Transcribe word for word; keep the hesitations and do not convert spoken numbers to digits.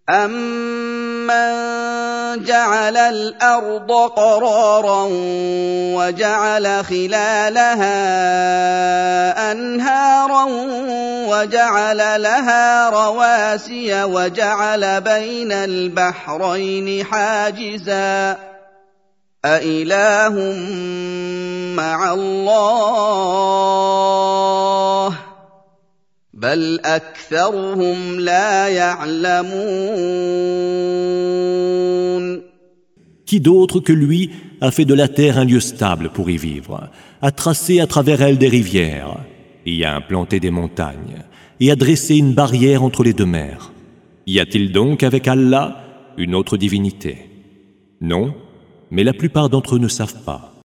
أَمَّن جَعَلَ الْأَرْضَ قَرَارًا وَجَعَلَ خِلَالَهَا أَنْهَارًا وَجَعَلَ لَهَا رَوَاسِيَ وَجَعَلَ بَيْنَ الْبَحْرَيْنِ حَاجِزًا أَإِلَٰهٌ مَّعَ اللَّهِ ۚ بَلْ أَكْثَرُهُمْ لَا يَعْلَمُونَ. Qui d'autre que lui a fait de la terre un lieu stable pour y vivre, a tracé à travers elle des rivières, y a implanté des montagnes, et a dressé une barrière entre les deux mers. Y a-t-il donc avec Allah une autre divinité? Non, mais la plupart d'entre eux ne savent pas.